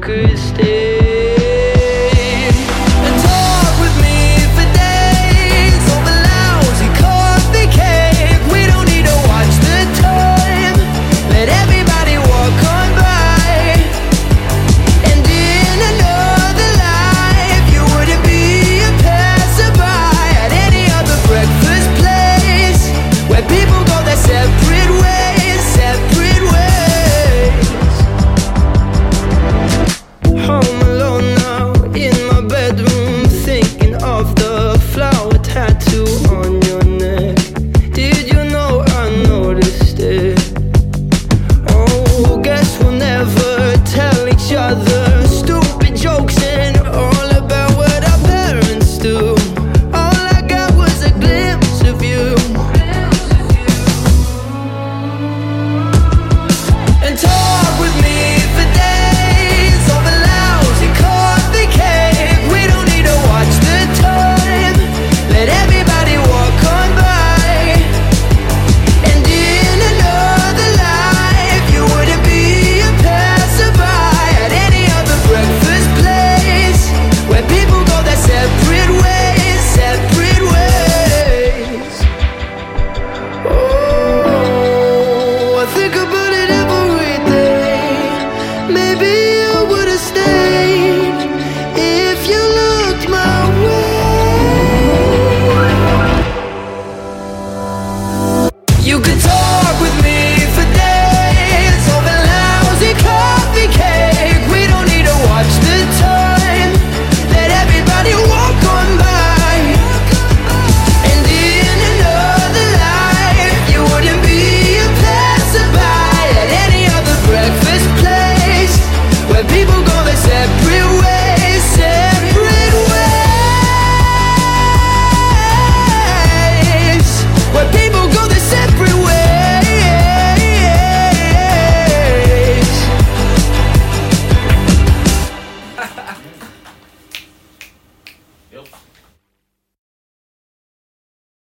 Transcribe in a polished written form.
could stay and talk with me for days over lousy coffee cake. We don't need to watch the time, let everybody walk on by. And in another life you wouldn't be a passerby at any other breakfast place where people go their separate ways, separate ways. Home alone now in my bedroom, thinking of the flower tattoo on your neck. Did you know I noticed it? Oh, guess we'll never tell each other stupid jokes and all about what our parents do. All I got was a glimpse of you. And talk with me for days over lousy coffee cake. We don't need to watch the time, let everybody walk on by. And in another life you wouldn't be a passerby at any other breakfast place where people go their separate ways, separate ways. Oh, I think about it every day. Maybe I would've stayed if you looked my way. You could talk with me for days over lousy coffee cake. We don't need to watch the time, let everybody walk on by. And in another life you wouldn't be a passerby at any other breakfast place where people go their separate ways, separate ways. Where people go their separate ways. Yep.